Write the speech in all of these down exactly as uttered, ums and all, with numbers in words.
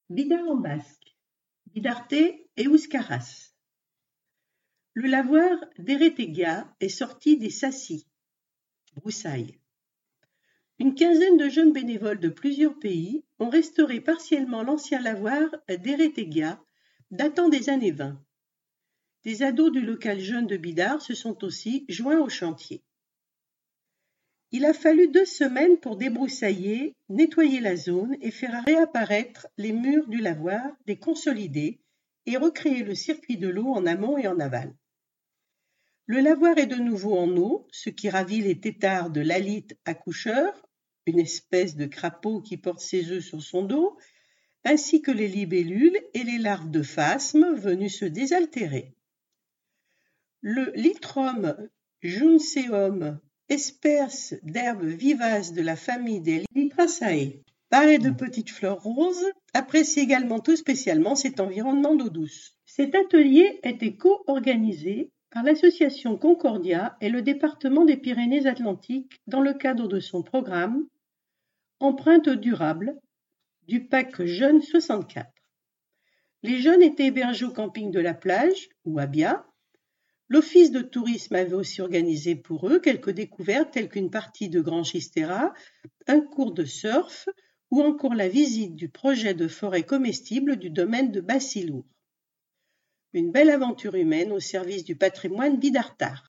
Bidart en basque, Bidarte euskaraz. Le lavoir d'Eretegia est sorti des Sassi, broussailles. Une quinzaine de jeunes bénévoles de plusieurs pays ont restauré partiellement l'ancien lavoir d'Eretegia datant des années vingt. Des ados du local jeune de Bidart se sont aussi joints au chantier. Il a fallu deux semaines pour débroussailler, nettoyer la zone et faire réapparaître les murs du lavoir, les consolider et recréer le circuit de l'eau en amont et en aval. Le lavoir est de nouveau en eau, ce qui ravit les têtards de l'alite accoucheur, une espèce de crapaud qui porte ses œufs sur son dos, ainsi que les libellules et les larves de phasmes venues se désaltérer. Le Lythrum junceum, espèce d'herbes vivaces de la famille des Lythraceae, parée de petites fleurs roses, apprécie également tout spécialement cet environnement d'eau douce. Cet atelier était co-organisé par l'association Concordia et le département des Pyrénées-Atlantiques dans le cadre de son programme Empreinte durable du Pack Jeunes soixante-quatre. Les jeunes étaient hébergés au camping de la plage, ou à Bia. L'office de tourisme avait aussi organisé pour eux quelques découvertes telles qu'une partie de Grand Chistera, un cours de surf ou encore la visite du projet de forêt comestible du domaine de Bassilour. Une belle aventure humaine au service du patrimoine bidartar.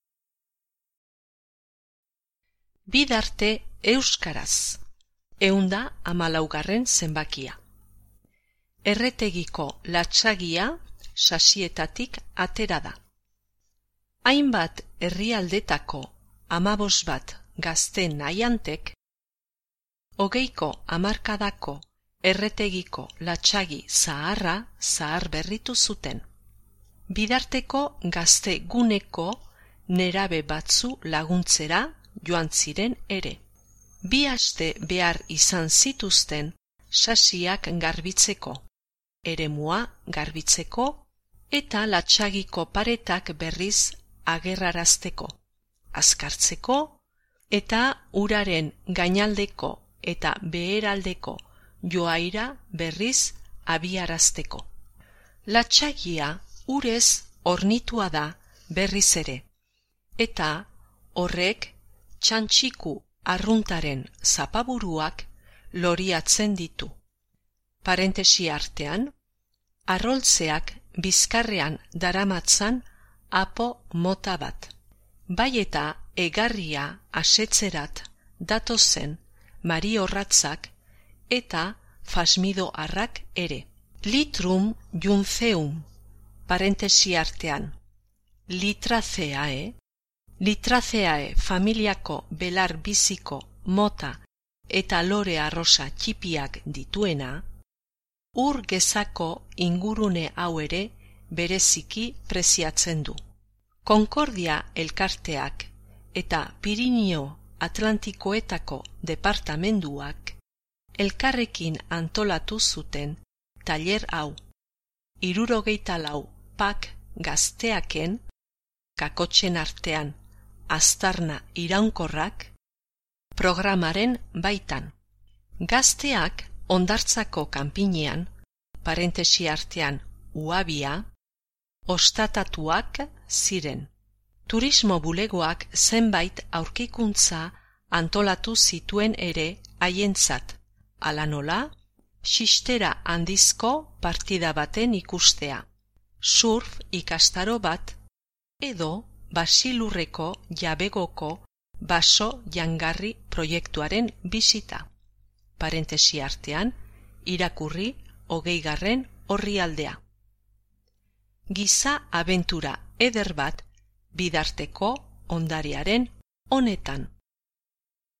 Bidarte euskaraz. Eunda hamalaugarren zenbakia. Erretegiko latsagia sasietatik atera da. Hainbat herrialdetako hamabos bat gazte nahiantek, hogeiko hamarkadako erretegiko latsagi zaharra zahar berritu zuten. Bidarteko gazte guneko nerabe batzu laguntzera joan ziren ere. Bi aste behar izan zituzten sasiak garbitzeko, eremua garbitzeko eta latsagiko paretak berriz agerrarazteko, azkartzeko eta uraren gainaldeko eta beheraldeko joaira berriz abiarazteko. Latsagia urez hornitua da berriz ere, eta horrek txantxiku arruntaren zapaburuak loriatzen ditu. Parentesi artean, arroltzeak bizkarrean daramatzan apo mota bat. Bai eta egarria asetzerat datozen mariorratzak eta fasmidoarrak ere. Lythrum junceum, parentesi artean, Lythraceae, Lythraceae familiako belar biziko mota eta lore arrosa txipiak dituena, ur gezako ingurune hau ere bereziki preziatzen du. Concordia elkarteak eta Pirinio Atlantikoetako departamenduak elkarrekin antolatu zuten tailer hau, hirurogeita lau pak gazteaken, kakotxen artean aztarna iraunkorrak, programaren baitan. Gazteak hondartzako kanpinean, parentesi artean uabia, ostatatuak ziren. Turismo bulegoak zenbait aurkikuntza antolatu zituen ere haientzat, hala nola, xistera handizko partida baten ikustea, surf ikastaro bat, edo Basilurreko jabegoko baso jangarri proiektuaren bisita. Parentesi artean, irakurri hogeigarren orrialdea. Giza abentura eder bat bidarteko ondariaren honetan.